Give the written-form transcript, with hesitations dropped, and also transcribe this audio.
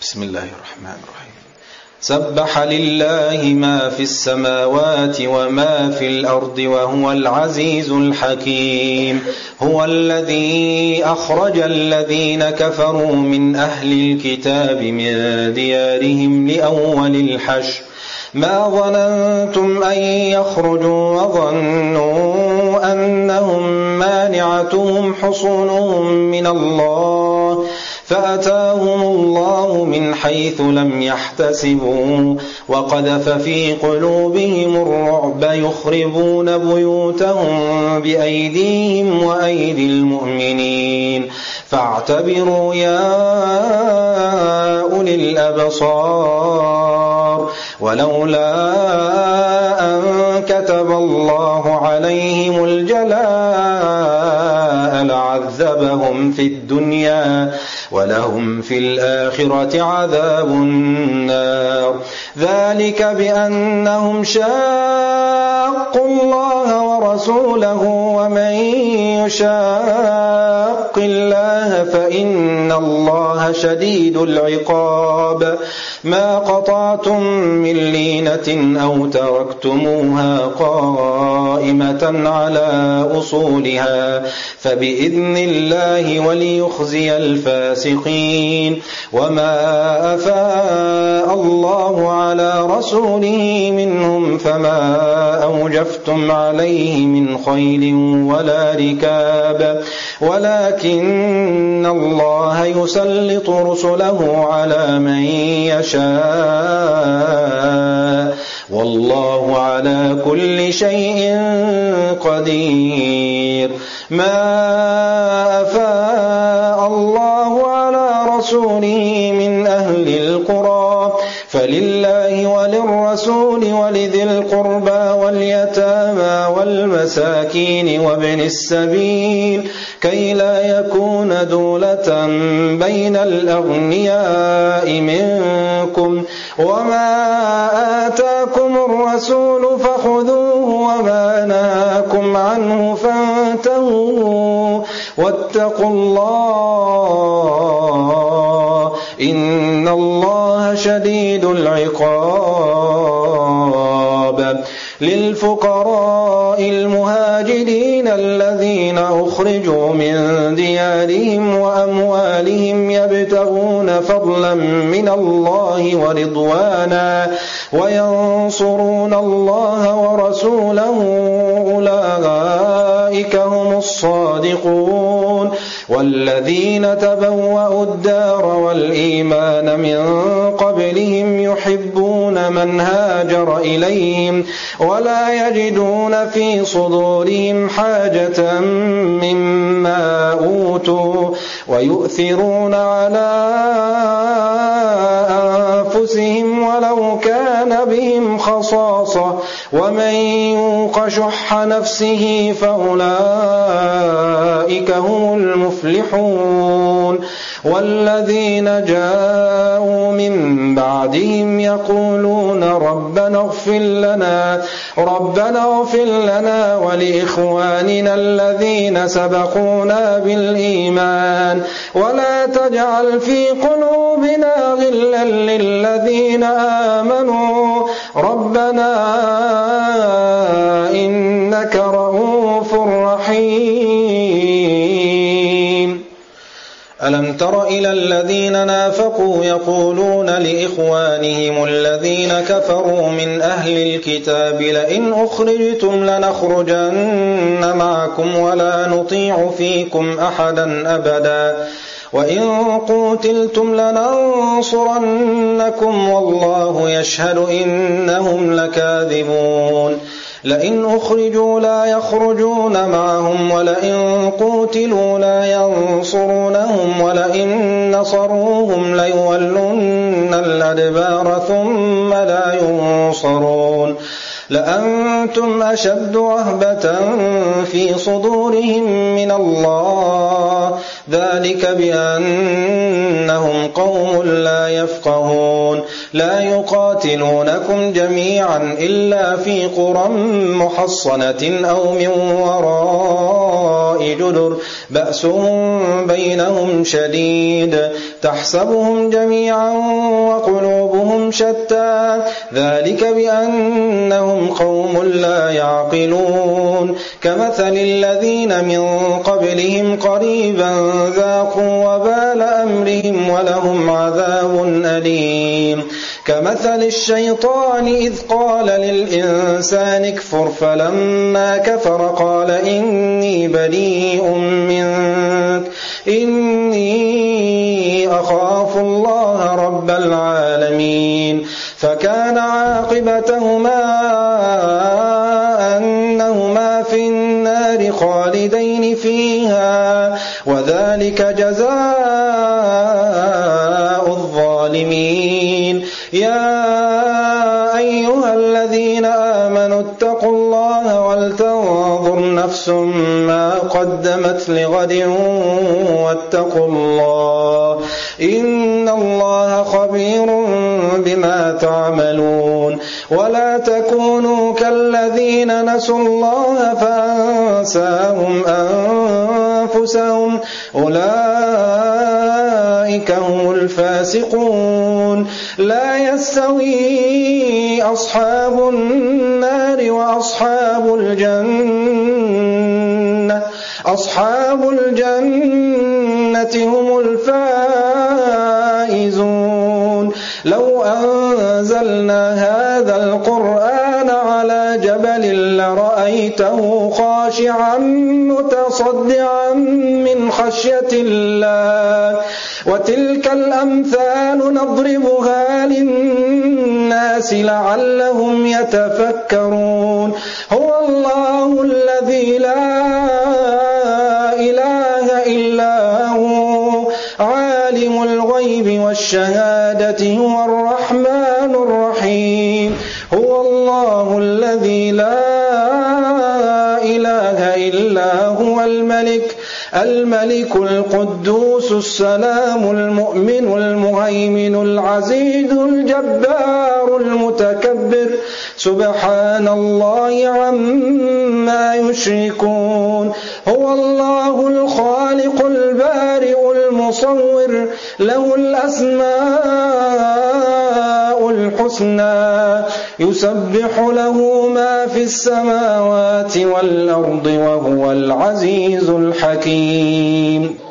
بسم الله الرحمن الرحيم. سبح لله ما في السماوات وما في الأرض وهو العزيز الحكيم. هو الذي أخرج الذين كفروا من أهل الكتاب من ديارهم لأول الحشر ما ظننتم أن يخرجوا وظنوا أنهم مانعتهم حصونهم من الله فأتاهم الله من حيث لم يحتسبوا وقذف في قلوبهم الرعب يخربون بيوتهم بأيديهم وأيدي المؤمنين فاعتبروا يا أولي الأبصار. ولولا أن كتب الله عليهم الجلاء لعذبهم في الدنيا ولهم في الآخرة عذاب النار. ذلك بأنهم شاقوا الله ورسوله ومن يشاق الله فإن الله شديد العقاب. ما قطعتم من لينة أو تركتموها قائمة على أصولها فبإذن الله وليخزي الفاسقين. وما أفاء الله على رسوله منهم فما أوجفتم عليه من خيل ولا ركاب ولكن الله يسلط رسله على من يشاء والله على كل شيء قدير. ما أفاء الله على رسوله من أهل القرى فلله وللرسول ولذي القربى واليتامى والمساكين وابن السبيل كي لا يكون دولة بين الأغنياء منكم. وما آتاكم الرسول فخذوه وما نهاكم عنه فانتهوا واتقوا الله إن الله شديد العقاب. للفقراء المهاجرين الذين أخرجوا من ديارهم وأموالهم يبتغون فضلا من الله ورضوانا وينصرون الله ورسوله أولئك هم الصادقون. والذين تبوأوا الدار والإيمان من قبلهم يحبون من هاجر إليهم ولا يجدون في صدورهم حاجة مما أوتوا ويؤثرون على أنفسهم ولو كان بهم خصاصة ومن يوق شح نفسه فأولئك هم المفلحون. والذين جاءوا من بعدهم يقولون ربنا اغفر لنا ولإخواننا الذين سبقونا بالإيمان ولا تجعل في قلوبنا غلا للذين آمنوا ربنا إنك رؤوف رحيم. ألم تر إلى الذين نافقوا يقولون لإخوانهم الذين كفروا من أهل الكتاب لئن أخرجتم لنخرجن معكم ولا نطيع فيكم أحدا أبدا وإن قوتلتم لننصرنكم والله يشهد إنهم لكاذبون. لئن أخرجوا لا يخرجون معهم ولئن قوتلوا لا ينصرونهم ولئن نصروهم ليولن الأدبار ثم لا ينصرون. لأنتم أشد رهبة في صدورهم من الله ذلك بأنهم قوم لا يفقهون. لا يقاتلونكم جميعا إلا في قرى محصنة أو من وراء وراء جدر بأسهم بينهم شديد تحسبهم جميعا وقلوبهم شتى ذلك بأنهم قوم لا يعقلون كمثل الذين من قبلهم قريبا ذاقوا وبال أمرهم ولهم عذاب أليم كمثل الشيطان إذ قال للإنسان اكفر فلما كفر قال إني بريء منك إني أخاف الله رب العالمين فكان عاقبتهما أنهما في النار خالدين فيها وذلك جزاء الظالمين يا أيها الذين آمنوا اتقوا الله ولتنظر نفس ما قدمت لغد واتقوا الله إن الله خبير بما تعملون ولا تكونوا كالذين نسوا الله فأنساهم أنفسهم أولئك هم الفاسقون لا يستوي أصحاب النار وأصحاب الجنة أصحاب الجنة هم الفائزون لو أنزلنا هذا القرآن على جبل لرأيته خاشعا متصدعا من خشية الله وتلك الأمثال نضربها للناس لعلهم يتفكرون هو الله الذي لا إله إلا هو عالم الغيب والشهادة هو الرحمن الرحيم هو الله الذي لا إله إلا هو الملك القدوس السلام المؤمن المهيمن العزيز الجبار المتكبر سبحان الله عما يشركون هو الله الخالق البارئ المصور له الأسماء الحسنى يسبح له ما في السماوات والأرض وهو العزيز الحكيم